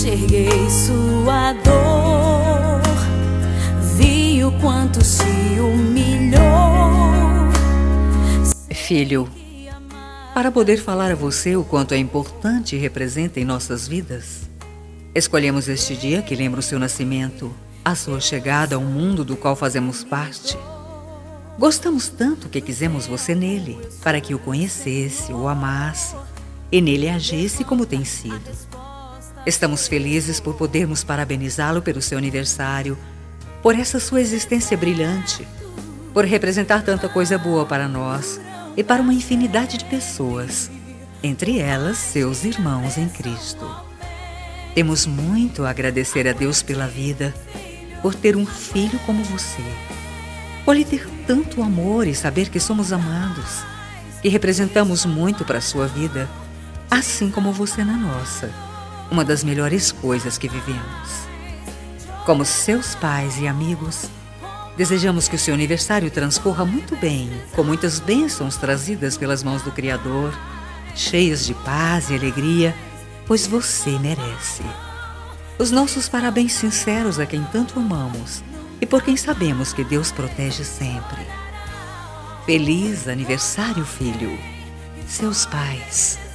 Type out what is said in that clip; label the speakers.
Speaker 1: Enxerguei sua dor, vi o quanto se humilhou.
Speaker 2: Filho, para poder falar a você o quanto é importante e representa em nossas vidas, escolhemos este dia que lembra o seu nascimento, a sua chegada ao mundo do qual fazemos parte. Gostamos tanto que quisemos você nele, para que o conhecesse, o amasse e nele agisse como tem sido. Estamos felizes por podermos parabenizá-lo pelo seu aniversário, por essa sua existência brilhante, por representar tanta coisa boa para nós e para uma infinidade de pessoas, entre elas seus irmãos em Cristo. Temos muito a agradecer a Deus pela vida, por ter um filho como você, por lhe ter tanto amor e saber que somos amados, que representamos muito para a sua vida, assim como você na nossa, uma das melhores coisas que vivemos. Como seus pais e amigos, desejamos que o seu aniversário transcorra muito bem, com muitas bênçãos trazidas pelas mãos do Criador, cheias de paz e alegria, pois você merece. Os nossos parabéns sinceros a quem tanto amamos e por quem sabemos que Deus protege sempre. Feliz aniversário, filho. Seus pais.